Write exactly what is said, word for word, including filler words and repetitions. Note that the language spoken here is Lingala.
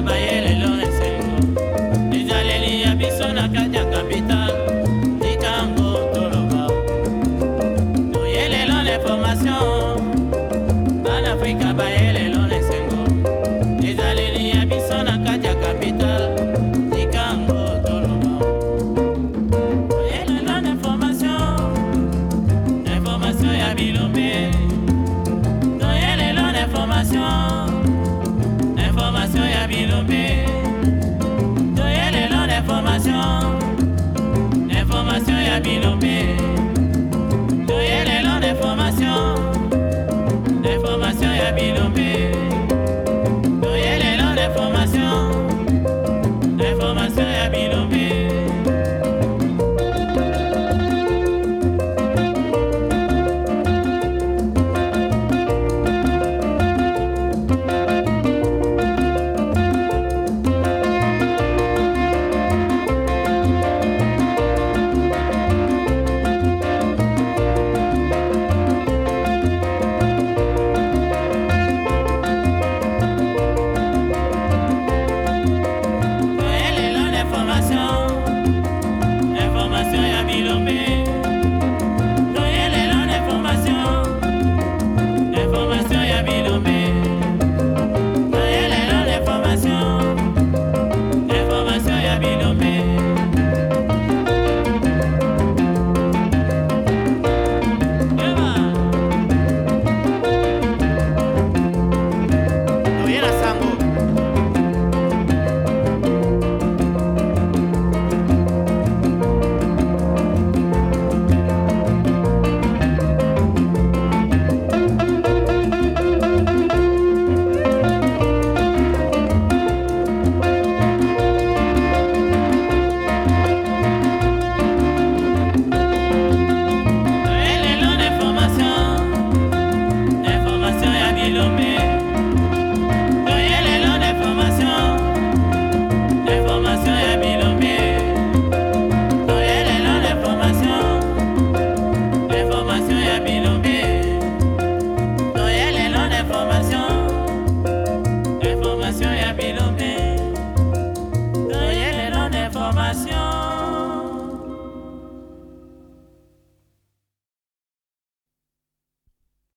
bayele lo esengo ezaleli ya biso na kati ya capital likango toloba toyele lo l'information bana Afrika bayele lo esengo ezaleli ya biso na kati ya capital likango toloba toyele lo l'information information ya bilombe toyele lo l'information information ya bilombe toyele lo l'information information ya bilombe